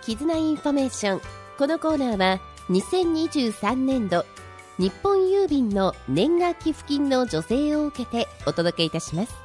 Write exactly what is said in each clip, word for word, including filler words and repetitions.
絆インフォメーション。このコーナーはにせんにじゅうさんねんど日本郵便の年賀寄付金の助成を受けてお届けいたします。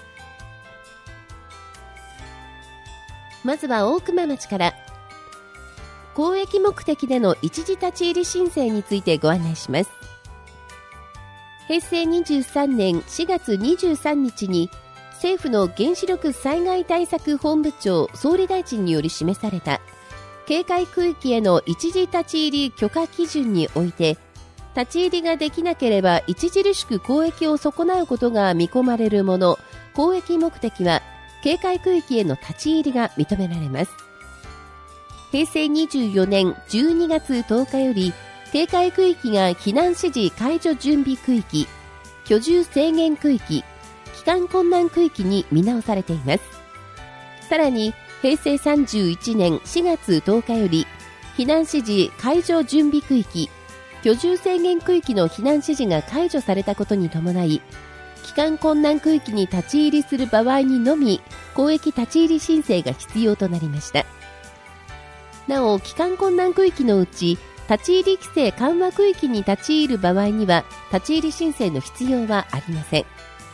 まずは大熊町から、公益目的での一時立ち入り申請についてご案内します。へいせいにじゅうさんねんしがつにじゅうさんにちに政府の原子力災害対策本部長総理大臣により示された警戒区域への一時立ち入り許可基準において、立ち入りができなければ著しく公益を損なうことが見込まれるもの、公益目的は警戒区域への立ち入りが認められます。へいせいにじゅうよねんじゅうにがつとおかより、警戒区域が避難指示解除準備区域、居住制限区域、帰還困難区域に見直されています。さらに、へいせいさんじゅういちねんしがつとおかより、避難指示解除準備区域、居住制限区域の避難指示が解除されたことに伴い、帰還困難区域に立ち入りする場合にのみ、公益立ち入り申請が必要となりました。なお、帰還困難区域のうち、立ち入り規制緩和区域に立ち入る場合には、立ち入り申請の必要はありません。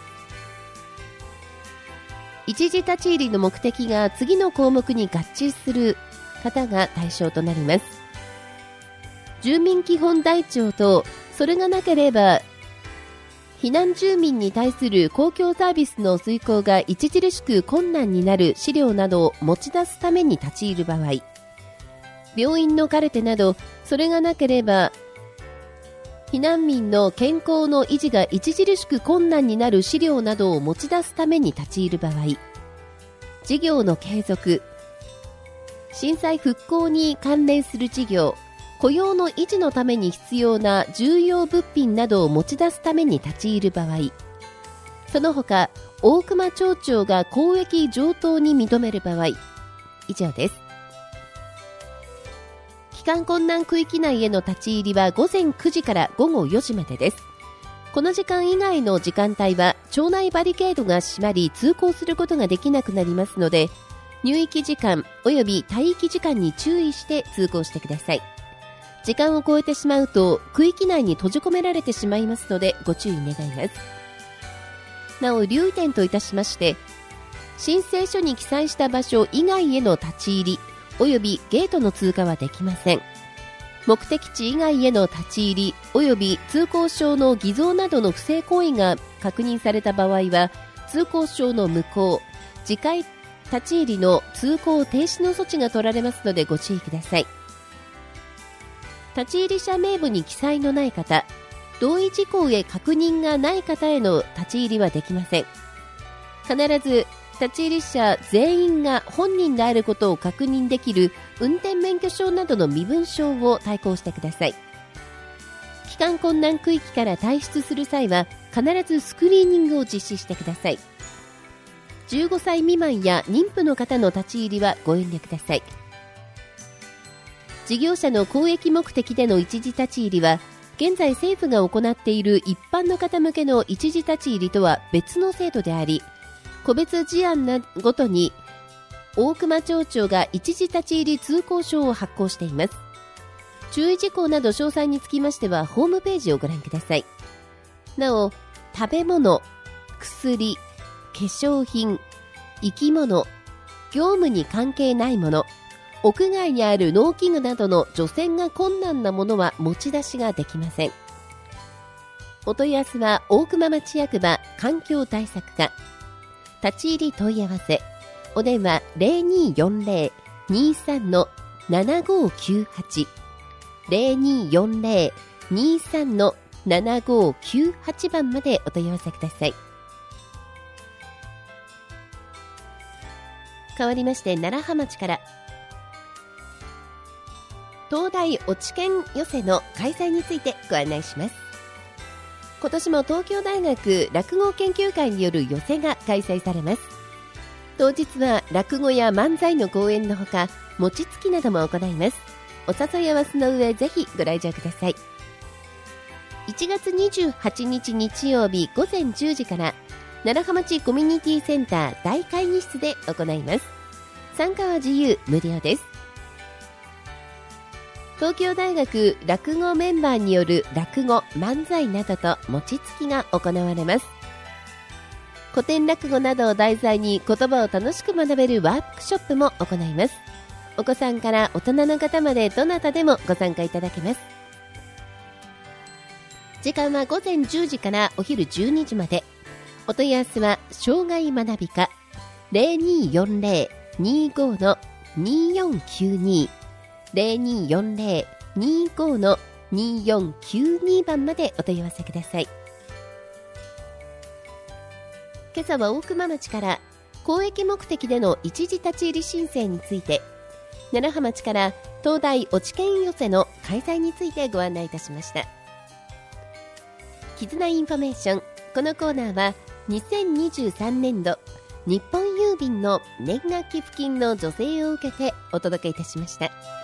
一時立ち入りの目的が次の項目に合致する方が対象となります。住民基本台帳と、それがなければ避難住民に対する公共サービスの遂行が著しく困難になる資料などを持ち出すために立ち入る場合、病院のカルテなど、それがなければ避難民の健康の維持が著しく困難になる資料などを持ち出すために立ち入る場合、事業の継続、震災復興に関連する事業、雇用の維持のために必要な重要物品などを持ち出すために立ち入る場合、その他、大熊町長が公益譲渡に認める場合、以上です。帰還困難区域内への立ち入りはごぜんくじからごごよじまでです。この時間以外の時間帯は町内バリケードが閉まり通行することができなくなりますので、入域時間及び退域時間に注意して通行してください。時間を超えてしまうと区域内に閉じ込められてしまいますのでご注意願います。なお、留意点といたしまして、申請書に記載した場所以外への立ち入り及びゲートの通過はできません。目的地以外への立ち入り及び通行証の偽造などの不正行為が確認された場合は、通行証の無効、次回立ち入りの通行停止の措置が取られますのでご注意ください。立ち入り者名簿に記載のない方、同意事項へ確認がない方への立ち入りはできません。必ず立ち入り者全員が本人であることを確認できる運転免許証などの身分証を対抗してください。帰還困難区域から退出する際は必ずスクリーニングを実施してください。じゅうごさい未満や妊婦の方の立ち入りはご遠慮ください。事業者の公益目的での一時立ち入りは、現在政府が行っている一般の方向けの一時立ち入りとは別の制度であり、個別事案ごとに大熊町長が一時立ち入り通行証を発行しています。注意事項など詳細につきましてはホームページをご覧ください。なお、食べ物、薬、化粧品、生き物、業務に関係ないもの、屋外にある農機具などの除染が困難なものは持ち出しができません。お問い合わせは大熊町役場環境対策課、立ち入り問い合わせ、お電話 ゼロにーよんゼロ にーさん ななごきゅうはち ゼロにーよんゼロ にーさん ななごきゅうはちばんまでお問い合わせください。変わりまして楢葉町から、東大落ち研寄せの開催についてご案内します。今年も東京大学落語研究会による寄せが開催されます。当日は落語や漫才の講演のほか、餅つきなども行います。お誘い合わせの上、ぜひご来場ください。いちがつにじゅうはちにち日曜日ごぜんじゅうじから楢葉町コミュニティセンター大会議室で行います。参加は自由無料です。 東京大学落語メンバーによる落語、漫才などと餅つきが行われます。古典落語などを題材に言葉を楽しく学べるワークショップも行います。お子さんから大人の方までどなたでもご参加いただけます。時間はごぜんじゅうじからお昼じゅうにじまで。お問い合わせは障害学び課 ゼロにーよんゼロ にーご にーよんきゅうに ゼロにーよんゼロ にーご にーよんきゅうに 番までお問い合わせください。今朝は大熊町から公益目的での一時立ち入り申請について、楢葉町から東大落ち研寄せの開催についてご案内いたしました。絆インフォメーション、このコーナーはにせんにじゅうさんねんど日本郵便の年賀寄付金の助成を受けてお届けいたしました。